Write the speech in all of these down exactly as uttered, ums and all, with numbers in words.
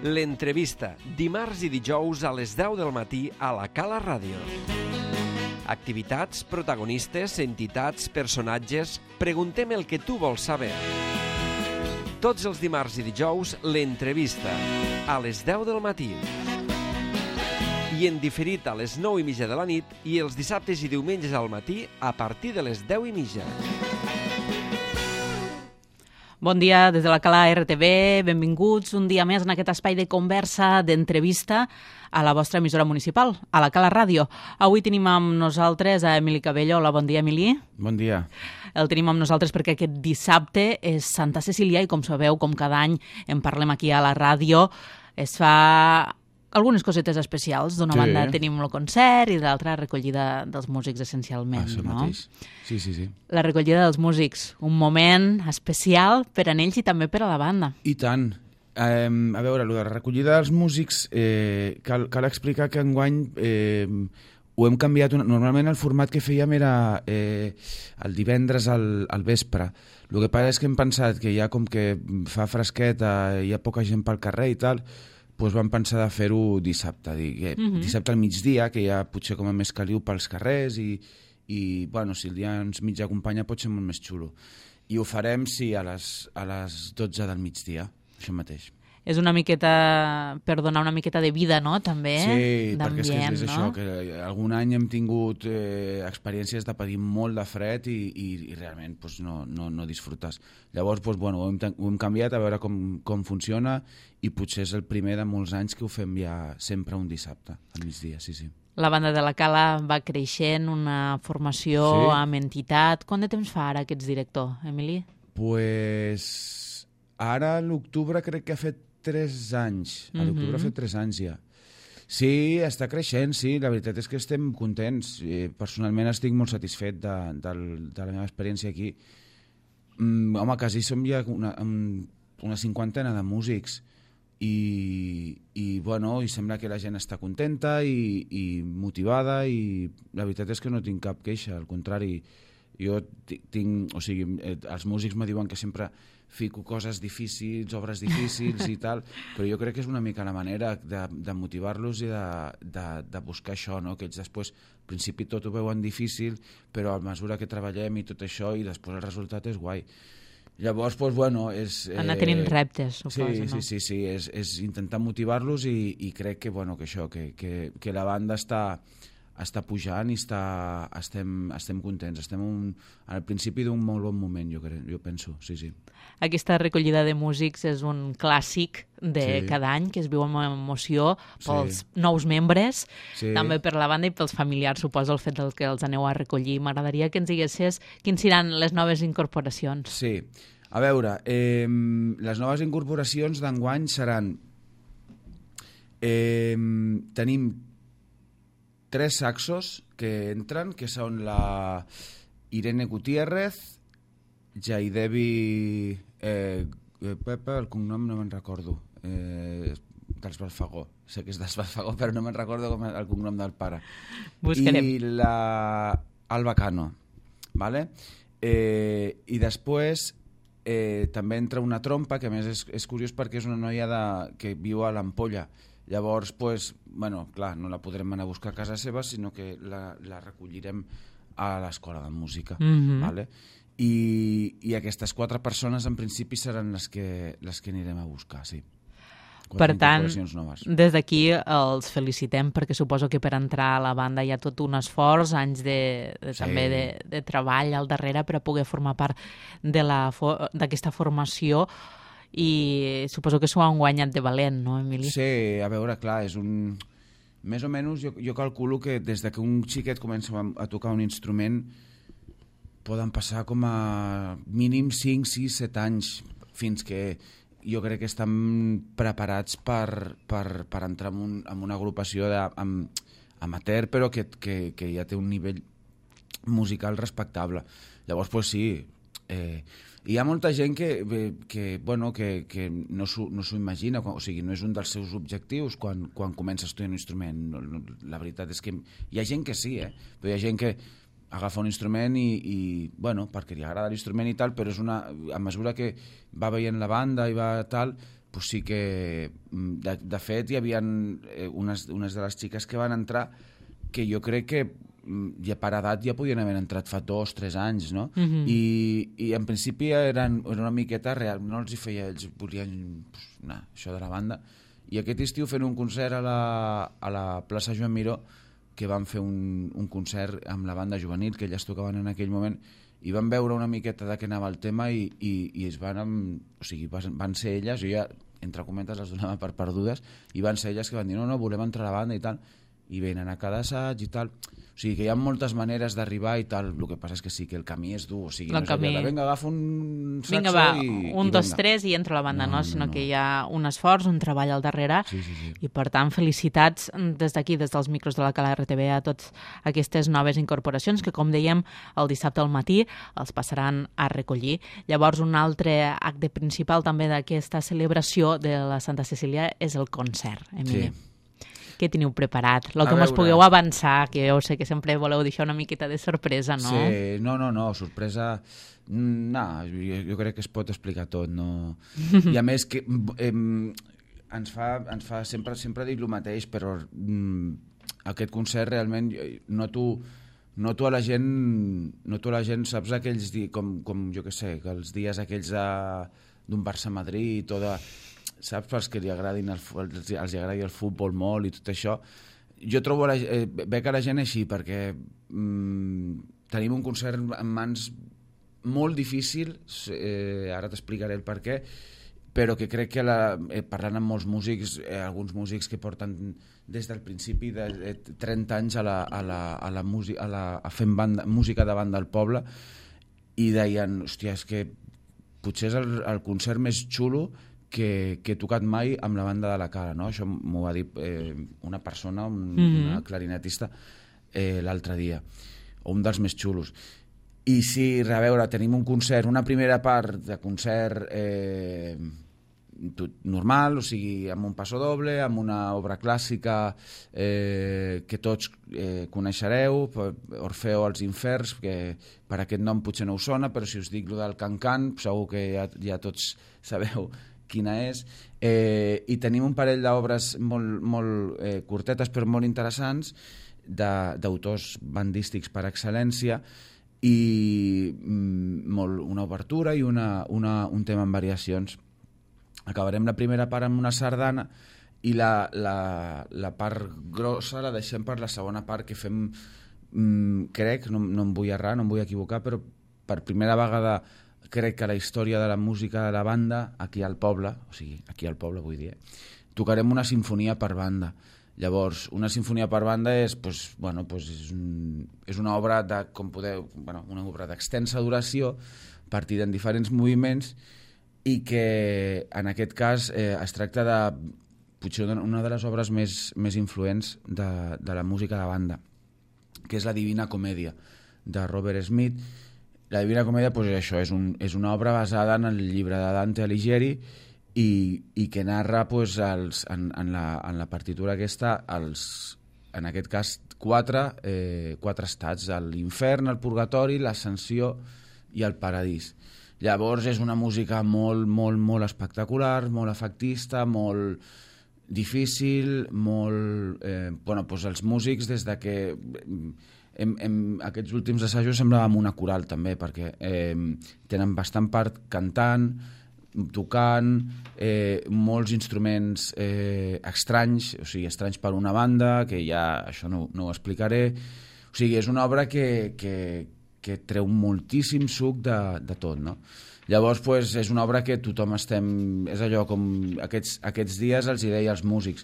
L'entrevista, dimarts i dijous a les deu del matí a la Cala Ràdio. Activitats, protagonistes, entitats, personatges... Preguntem el que tu vols saber. Tots els dimarts i dijous, l'entrevista, a les deu del matí. I en diferit a les nou i mitja de la nit i els dissabtes i diumenges al matí a partir de les deu i mitja. Bon dia des de la Cala R T V, benvinguts un dia més en aquest espai de conversa, d'entrevista a la vostra emissora municipal, a la Cala Ràdio. Avui tenim amb nosaltres a Emili Cabello. Hola, bon dia, Emili. Bon dia. El tenim amb nosaltres perquè aquest dissabte és Santa Cecília i, com sabeu, com cada any en parlem aquí a la ràdio, es fa algunes cosetes especials. D'una sí. banda tenim el concert i de l'altra recollida dels músics essencialment. Això no? mateix. Sí, sí, sí. La recollida dels músics, un moment especial per a ells i també per a la banda. I tant. Eh, a veure, la recollida dels músics, eh, cal, cal explicar que enguany eh, ho hem canviat. Una... Normalment el format que fèiem era eh, el divendres al, al vespre. El que passa és que hem pensat que ja com que fa fresqueta, hi ha poca gent pel carrer i tal, doncs vam pensar de fer-ho dissabte, dir, uh-huh. dissabte al migdia, que ja potser com a més caliu pels carrers i, i bueno, si el dia ens mig acompanya pot ser molt més xulo. I ho farem, sí, a les, a les dotze del migdia, això mateix. És una miqueta per donar una miqueta de vida, no?, també, sí, perquè és que és, és no? això, que algun any hem tingut eh, experiències de patir molt de fred i, i, i realment pues, no, no, no disfrutes. Llavors, pues, bueno, ho, hem, ho hem canviat a veure com, com funciona i potser és el primer de molts anys que ho fem ja sempre un dissabte, al migdia, sí, sí. La banda de la Cala va creixent, una formació sí. amb entitat. Quant de temps fa ara que ets director, Emili? Pues ara l'octubre crec que ha fet tres anys. A l'octubre mm-hmm. ha fet tres anys ja. Sí, està creixent, sí. La veritat és que estem contents. Personalment estic molt satisfet de, de, de la meva experiència aquí. Mm, home, quasi som ja una, una cinquantena de músics i, i, bueno, i sembla que la gent està contenta i, i motivada i la veritat és que no tinc cap queixa. Al contrari, jo tinc... O sigui, els músics me diuen que sempre fico coses difícils, obres difícils i tal, però jo crec que és una mica la manera de, de motivar-los i de, de, de buscar això, no? Que ells després, al principi tot ho veuen difícil, però a mesura que treballem i tot això, i després el resultat és guai. Llavors, doncs, bueno, és... Eh, Anar tenint reptes, suposo, sí, no? Sí, sí, sí, és, és intentar motivar-los i, i crec que, bueno, que això, que, que, que la banda està... està pujant i està, estem, estem contents. Estem un, al principi d'un molt bon moment, jo, crec, jo penso, sí, sí. Aquesta recollida de músics és un clàssic de sí. cada any, que es viu amb emoció pels sí. nous membres, sí. també per la banda i pels familiars, suposo, el fet del que els aneu a recollir. M'agradaria que ens diguessis quins seran les noves incorporacions. Sí, a veure, eh, les noves incorporacions d'enguany seran... Eh, tenim tres saxos que entren, que són la Irene Gutiérrez, Jaidevi... Eh, Pepe, el cognom no me'n recordo. Eh, dels Balfagó. Sé que és dels Balfagó, però no me'n recordo com el cognom del pare. Buscarem. I la Alba Cano. Vale? Eh, I després eh, també entra una trompa, que a més és, és curiós perquè és una noia de, que viu a l'Ampolla. Llavors, pues, bueno, clar, no la podrem anar a buscar a casa seva, sinó que la, la recollirem a l'escola de música. Mm-hmm. Vale? I, I aquestes quatre persones, en principi, seran les que, les que anirem a buscar, sí. Quatre per tant, noves. Des d'aquí els felicitem, perquè suposo que per entrar a la banda hi ha tot un esforç, anys de, de, sí. també de, de treball al darrere per a poder formar part d'aquesta formació. I suposo que s'ho han guanyat de valent, no, Emili? Sí, a veure, clar, és un... Més o menys jo, jo calculo que des que un xiquet comença a, a tocar un instrument poden passar com a mínim cinc, sis, set anys fins que jo crec que estan preparats per, per, per entrar en, un, en una agrupació de, amb, amateur, però que, que, que ja té un nivell musical respectable. Llavors, pues sí... Eh, hi ha molta gent que, que, bueno, que, que no s'ho no s'ho imagina, o sigui, no és un dels seus objectius quan, quan comença a estudiar un instrument. No, no, la veritat és que hi ha gent que sí, eh? Però hi ha gent que agafa un instrument i, i bueno, perquè li agrada l'instrument i tal, però és una, a mesura que va veient la banda i va tal, pues sí que... De, de fet, hi havia unes, unes de les xiques que van entrar que jo crec que ja per edat ja podien haver entrat fa dos, tres anys, no? Mhm. I, i en principi eren, eren una miqueta real, no els hi feia, ells volien pues, anar, això de la banda. I aquest estiu fent un concert a la, a la plaça Joan Miró, que van fer un, un concert amb la banda juvenil, que elles tocaven en aquell moment, i van veure una miqueta de què anava el tema i, i, i es van, o sigui, van ser elles, jo ja, entre cometes, les donava per perdudes, i van ser elles que van dir, no, no, volem entrar a la banda i tal, i venen a cada assaig i tal. O sigui que hi ha moltes maneres d'arribar i tal, el que passa és que sí, que el camí és dur, o sigui, el no és camí... allò de, vinga, agafa un saxo vinga, va, i... un, i dos, vinga. tres i entra a la banda, no, No, no, sinó no. que hi ha un esforç, un treball al darrere, Sí, sí, sí. i per tant felicitats des d'aquí, des dels micros de la Cala R T V a totes aquestes noves incorporacions que, com dèiem, el dissabte al matí els passaran a recollir. Llavors, un altre acte principal també d'aquesta celebració de la Santa Cecília és el concert, Emili. Sí. Què teniu preparat? El A que mos veure. pugueu avançar, que jo sé que sempre voleu deixar una miqueta de sorpresa, no? Sí, no, no, no, sorpresa... mm, No, jo, jo crec que es pot explicar tot, no... I a més que eh, ens fa, ens fa sempre, sempre dic el mateix, però mm, aquest concert realment jo noto, noto a la gent, noto a la gent, saps aquells dies, com, com jo que sé, que els dies aquells de- d'un Barça-Madrid o de... saps, pels que li agradin el, els, els agradi el futbol molt i tot això, jo trobo la, eh, veig a la gent així perquè mm, tenim un concert en mans molt difícil, eh, ara t'explicaré el per què, però que crec que la, eh, parlant amb molts músics, eh, alguns músics que porten des del principi de, de trenta anys a la, a la, a la, música, a la a fent banda, música davant del poble, i deien, hòstia, és que potser és el, el concert més xulo que, que he tocat mai amb la banda de la Cala, no? Això m'ho va dir eh, una persona, un, mm-hmm. una clarinetista, eh, l'altre dia, o un dels més xulos. I sí, a veure, tenim un concert, una primera part de concert eh, tot normal, o sigui, amb un passo doble, amb una obra clàssica eh, que tots eh, coneixereu, Orfeo als Inferns, que per aquest nom potser no us sona, però si us dic el del Can-Can, segur que ja, ja tots sabeu quina és, eh, i tenim un parell d'obres molt, molt eh, curtetes però molt interessants d'autors bandístics per excel·lència i mm, molt, una obertura i una, una, un tema en variacions. Acabarem la primera part amb una sardana i la, la, la part grossa la deixem per la segona part que fem, mm, crec, no, no em vull errar, no em vull equivocar, però per primera vegada crec que la història de la música de la banda aquí al poble, o sigui, aquí al poble vull dir, eh, tocarem una sinfonia per banda. Llavors, una sinfonia per banda és, pues, bueno, pues és, un, és una obra de, com podeu, bueno, una obra d'extensa duració, partida en diferents moviments i que en aquest cas eh, es tracta de potser una de les obres més, més influents de, de la música de banda, que és la Divina Comèdia de Robert Smith. La Divina Comèdia, pues, això, és, un, és una obra basada en el llibre de Dante Alighieri i, i que narra pues, els, en, en, la, en la partitura aquesta els, en aquest cas quatre, eh, quatre estats, l'infern, el purgatori, l'ascensió i el paradís. Llavors és una música molt, molt, molt espectacular, molt efectista, molt difícil, molt... Eh, bueno, pues els músics des de que... Hem, hem, aquests últims assajos semblàvem una coral també, perquè eh, tenen bastant part cantant, tocant, eh, molts instruments eh, estranys, o sigui, estranys per una banda, que ja això no, no ho explicaré. O sigui, és una obra que, que, que treu moltíssim suc de, de tot, no? Llavors, pues, és una obra que tothom estem... És allò com aquests, aquests dies els hi deia als músics,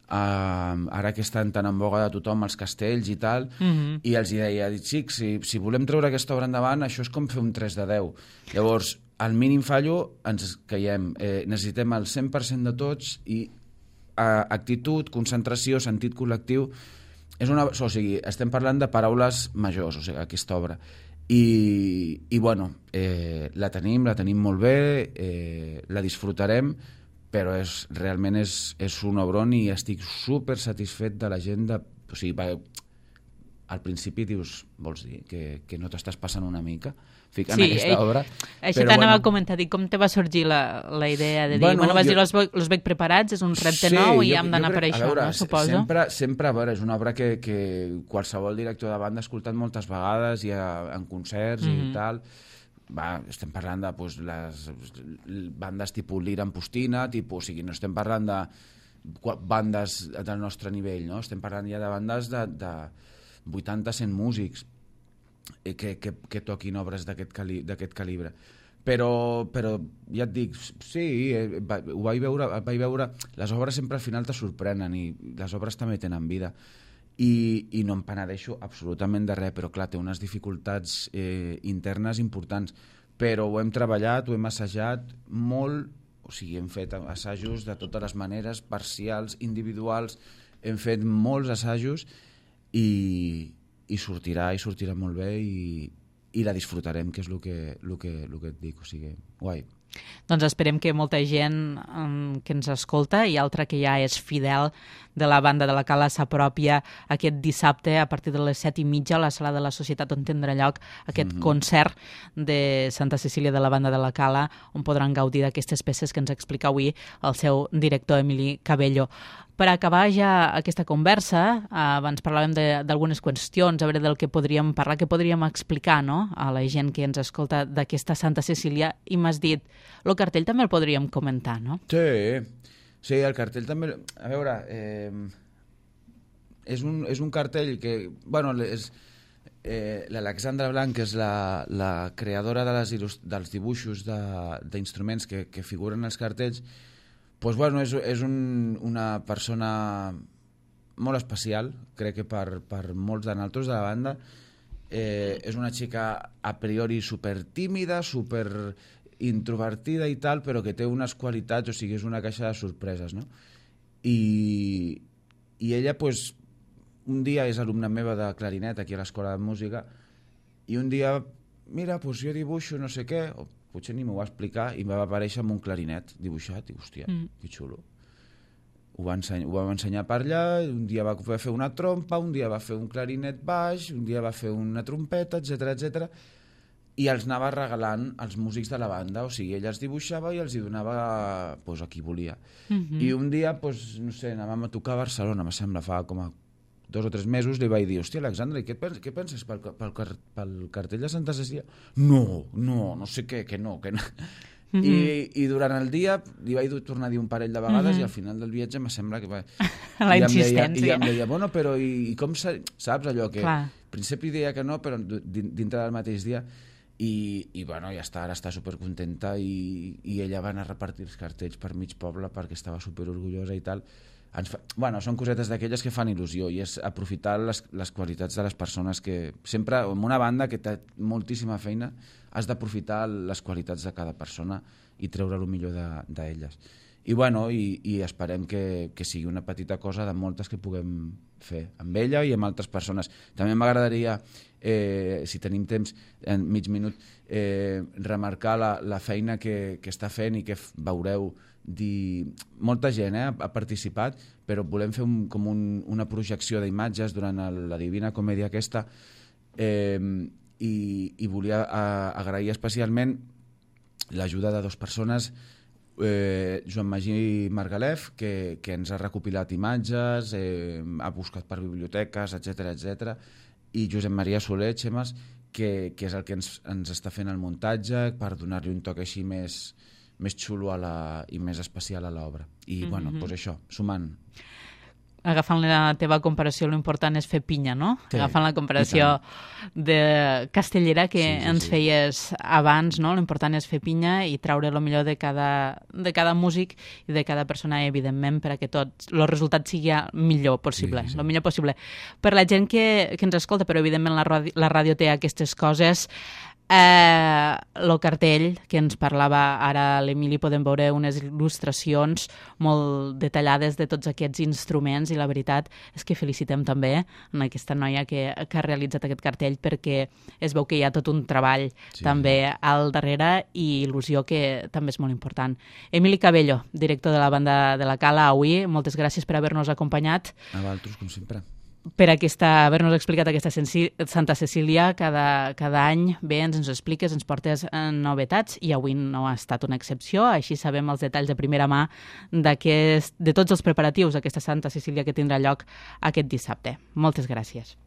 Uh, ara que estan tan en boga de tothom els castells i tal, mm-hmm. i els hi deia, xics, si, si volem treure aquesta obra endavant, això és com fer un tres de deu. Llavors, al mínim fallo ens caiem. Eh, necessitem el cent per cent de tots i uh, actitud, concentració, sentit col·lectiu. És una, o sigui, estem parlant de paraules majors, o sigui, aquesta obra. I, i bueno, eh, la tenim, la tenim molt bé, eh, la disfrutarem, però és, realment és, és un obron i estic super satisfet de la gent de, o sigui, va, al principi dius, vols dir, que, que no t'estàs passant una mica, ficar sí, en aquesta ell, obra. Això t'anava bueno, a comentar, dic, com te va sorgir la, la idea de dir, bueno, bueno vas jo... dir, els, els veig preparats, és un repte sí, nou i jo, hem d'anar per això, veure, no, suposo? Sempre, sempre, a veure, és una obra que, que qualsevol director de banda ha escoltat moltes vegades i a, en concerts mm-hmm. i tal. Va, estem parlant de pues, les bandes tipus Lira Ampostina, tipus, o sigui, no estem parlant de bandes del nostre nivell, no? Estem parlant ja de bandes de, de vuitanta a cent músics que, que, que toquin obres d'aquest cali, d'aquest calibre. Però, però ja et dic, sí, eh, va, ho vaig veure, vaig veure, les obres sempre al final te sorprenen i les obres també tenen vida. I, i no em penedeixo absolutament de res, però clar, té unes dificultats eh, internes importants, però ho hem treballat, ho hem assajat molt, o sigui, hem fet assajos de totes les maneres, parcials, individuals, hem fet molts assajos i, i sortirà, i sortirà molt bé i, i la disfrutarem, que és el que, el que, el que et dic, o sigui, guai. Doncs esperem que molta gent um, que ens escolta i altra que ja és fidel de la banda de la Cala s'apropia aquest dissabte a partir de les set i mitja a la Sala de la Societat on tindrà lloc aquest mm-hmm. concert de Santa Cecília de la banda de la Cala on podran gaudir d'aquestes peces que ens explica avui el seu director Emili Cabello. Per acabar ja aquesta conversa, eh, abans parlàvem d'algunes qüestions, a veure del que podríem parlar, que podríem explicar, no?, a la gent que ens escolta d'aquesta Santa Cecília, i m'has dit, el cartell també el podríem comentar, no? Sí, sí, el cartell també... A veure, eh, és, un, és un cartell que... Bueno, és, eh, l'Alexandra Blanc, que és la, la creadora de les, dels dibuixos d'instruments que, que figuren als cartells, pues bueno, és, és un, una persona molt especial, crec que per, per molts de nosaltres de la banda. Eh, és una xica a priori super tímida, super introvertida i tal, però que té unes qualitats, o sigui, és una caixa de sorpreses, no? I, i ella, pues, un dia és alumna meva de clarinet aquí a l'Escola de Música i un dia, mira, pues jo dibuixo no sé què, o potser ni m'ho va explicar, i em va aparèixer amb un clarinet dibuixat, i hòstia, mm. que xulo. Ho va, enseny ho va ensenyar per allà, un dia va fer una trompa, un dia va fer un clarinet baix, un dia va fer una trompeta, etcètera, etcètera, i els anava regalant als músics de la banda, o sigui, ella els dibuixava i els hi donava pues, a qui volia. Mm-hmm. I un dia, pues, no sé, anàvem a tocar a Barcelona, me sembla, fa com a dos o tres mesos, li vaig dir, hòstia, Alexandra, què, pens què penses pel, pel, pel cartell de Santa Cecília? No, no, no sé què, que no, que no. Mm-hmm. I, I durant el dia li vaig tornar a dir un parell de vegades mm-hmm. i al final del viatge me sembla que va... La I insistència. I em deia, bueno, però i, i com saps allò que... Clar. Al principi deia que no, però dintre del mateix dia... I, i bueno, ja està, ara està supercontenta i, i ella va anar a repartir els cartells per mig poble perquè estava superorgullosa i tal. Ens fa... bueno, són cosetes d'aquelles que fan il·lusió i és aprofitar les, les qualitats de les persones que sempre, en una banda que té moltíssima feina, has d'aprofitar les qualitats de cada persona i treure el millor d'elles. De, I, bueno, i, i esperem que, que sigui una petita cosa de moltes que puguem fer amb ella i amb altres persones. També m'agradaria, eh, si tenim temps, en mig minut, eh, remarcar la, la feina que, que està fent i que veureu dir... Molta gent eh, ha participat, però volem fer un, com un, una projecció d'imatges durant el, la Divina Comèdia aquesta eh, i, i volia a, agrair especialment l'ajuda de dues persones, eh, Joan Magí Margalef, que, que ens ha recopilat imatges, eh, ha buscat per biblioteques, etcètera, etcètera, i Josep Maria Soler, Xemes, que, que és el que ens, ens està fent el muntatge per donar-li un toc així més... més xulo a la, i més especial a l'obra. I, mm-hmm. bueno, doncs això, sumant. Agafant la teva comparació, l'important és fer pinya, no? Sí, agafant la comparació de Castellera que sí, sí, ens sí. feies abans, no? L'important és fer pinya i treure el millor de cada, de cada músic i de cada persona, evidentment, perquè tot el resultat sigui el millor possible, sí, sí. el millor possible. Per la gent que, que ens escolta, però evidentment la ràdio, la ràdio té aquestes coses. Eh, el cartell que ens parlava ara l'Emili, podem veure unes il·lustracions molt detallades de tots aquests instruments i la veritat és que felicitem també en aquesta noia que, que ha realitzat aquest cartell perquè es veu que hi ha tot un treball sí. també al darrere i il·lusió que també és molt important. Emili Cabello, director de la banda de la Cala, avui, moltes gràcies per haver-nos acompanyat. A vosaltres, com sempre. per aquesta, haver-nos explicat aquesta Santa Cecília. Cada, cada any bé ens ens expliques, ens portes novetats i avui no ha estat una excepció. Així sabem els detalls de primera mà de tots els preparatius d'aquesta Santa Cecília que tindrà lloc aquest dissabte. Moltes gràcies.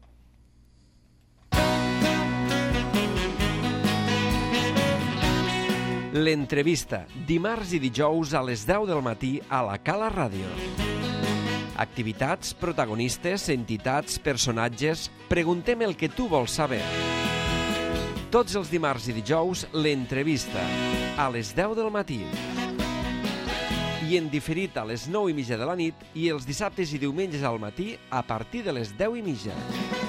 L'entrevista, dimarts i dijous a les deu del matí a la Cala Ràdio. Activitats, protagonistes, entitats, personatges... Preguntem el que tu vols saber. Tots els dimarts i dijous, l'entrevista, a les deu del matí. I en diferit a les nou i mitja de la nit i els dissabtes i diumenges al matí a partir de les deu i mitja.